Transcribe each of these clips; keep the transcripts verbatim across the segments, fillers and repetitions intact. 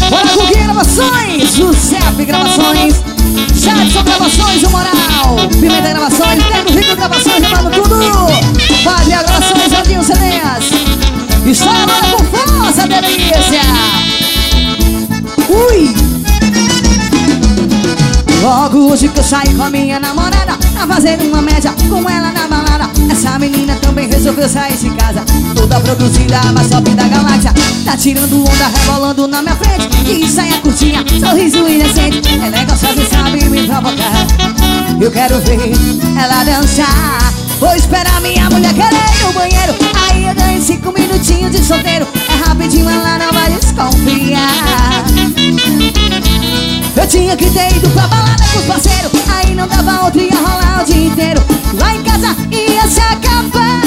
Bora com Gui Gravações, Giuseppe Gravações, Jadson Gravações, o Moral, Pimenta Gravações, Nego Rico Gravações, levando tudo. Fazia Gravações, Andinho C Ds. Está agora com força, delícia. Ui! Logo hoje que eu saí com a minha namorada, a fazer uma média com ela na balada. Essa menina também resolveu sair de casa, toda produzida, mais top da galáxia. Tá tirando onda, rebolando na minha frente, e saia curtinha, sorriso inocente. É legal, só você sabe me provocar. Eu quero ver ela dançar. Vou esperar minha mulher querer ir no banheiro, aí eu ganho cinco minutinhos de solteiro. É rapidinho, ela não vai desconfiar. Eu tinha que ter ido pra balada com os parceiros, aí não dava outro, ia rolar o dia inteiro. Lá em casa ia se acabar.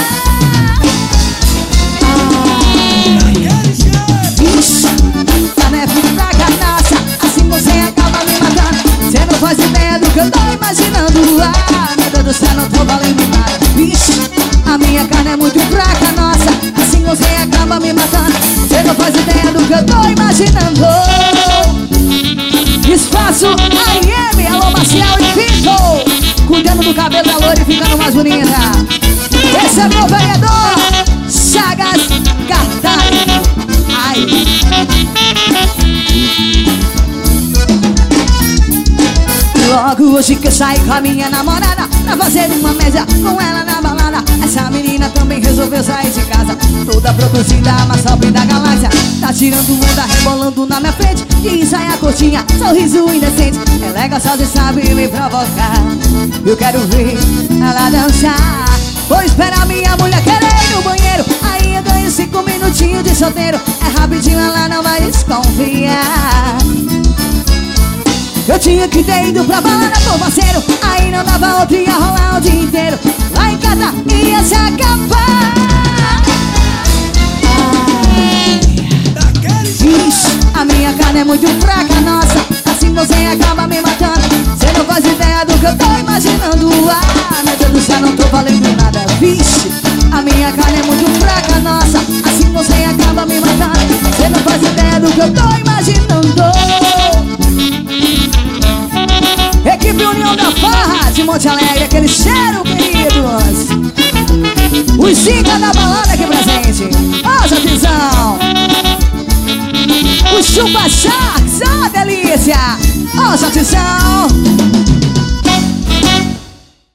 Ixi, tá neve fraca, nossa, assim você acaba me matando. Cê não faz ideia do que eu tô imaginando. Ah, meu Deus do céu, não tô valendo nada. Ixi, a minha carne é muito fraca, nossa, assim você acaba me matando. Cê não faz ideia do que eu tô imaginando. Espaço A M, alô Marcial e Vitor, cuidando do cabelo da loira e ficando mais bonita. Esse é meu vereador Chagas Cartaz. Ai. Logo hoje que eu saí com a minha namorada, pra fazer uma média com ela na balada. Essa menina também resolveu sair de casa, toda produzida, mais top da galáxia. Tá tirando onda, rebolando na minha frente, e saia curtinha, sorriso indecente. É legal, só você sabe me provocar. Eu quero ver ela dançar. Vou esperar minha mulher querer ir no banheiro, aí eu ganho cinco minutinhos de solteiro. É rapidinho, ela não vai desconfiar. Eu tinha que ter ido pra balada com parceiro, aí não dava outro, ia rolar o dia inteiro. Lá em casa ia se acabar. Ixi, a minha carne é muito fraca, nossa, assim você acaba me matando. Cê não faz ideia do que eu tô imaginando. Ah, meu Deus do céu, não tô valendo nada. Vixe, a minha carne é muito fraca, nossa, assim você acaba me matando. Cê não faz ideia do que eu tô imaginando. Equipe União da Farra de Monte Alegre, aquele cheiro, queridos. Os Zica da balada aqui presente. Ó, Jatizão. O Chupa Sharks, ó, delícia. Ó, Jatizão.